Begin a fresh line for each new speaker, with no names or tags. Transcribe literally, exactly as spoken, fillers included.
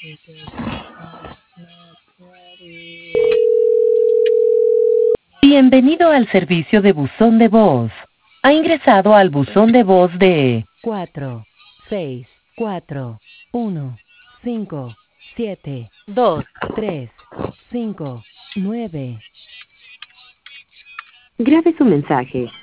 Bienvenido al servicio de buzón de voz. Ha ingresado al buzón de voz de cuatro seis cuatro uno cinco siete dos tres cinco nueve. Grabe su mensaje.